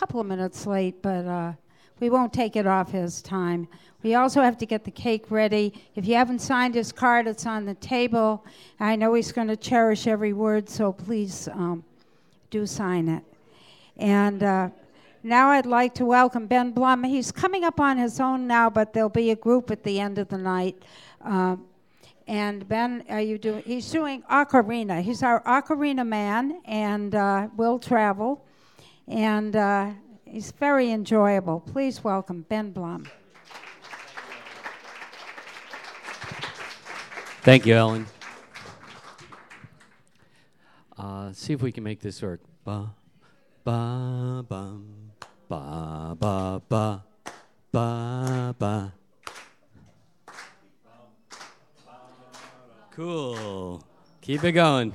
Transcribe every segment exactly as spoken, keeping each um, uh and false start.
couple of minutes late, but uh, we won't take it off his time. We also have to get the cake ready. If you haven't signed his card, it's on the table. I know he's going to cherish every word, so please um, do sign it. And uh, now I'd like to welcome Ben Blum. He's coming up on his own now, but there'll be a group at the end of the night. Uh, and Ben, are you doing? He's doing ocarina. He's our ocarina man, and uh, will travel. And uh, he's very enjoyable. Please welcome Ben Blum. Thank you, Ellen. Uh, see if we can make this work. Ba, ba, bum, ba, ba, ba, ba, ba. Cool. Keep it going.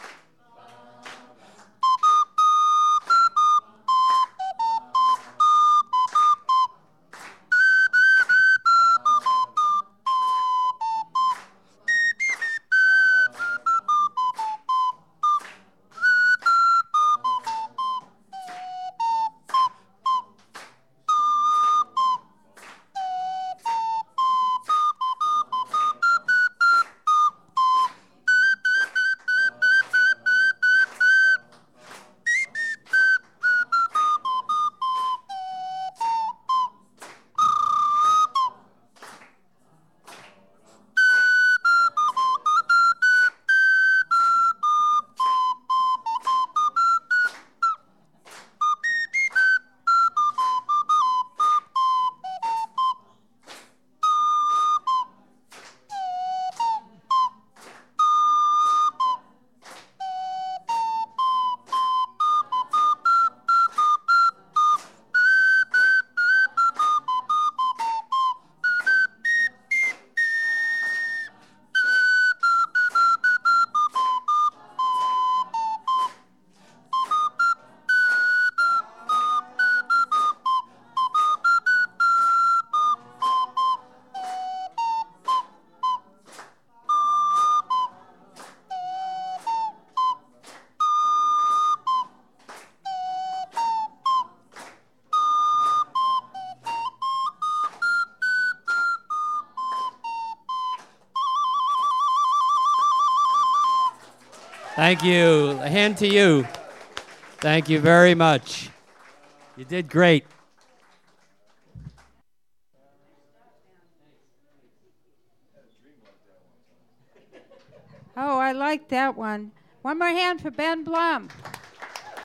Thank you. A hand to you. Thank you very much. You did great. Oh, I like that one. One more hand for Ben Blum.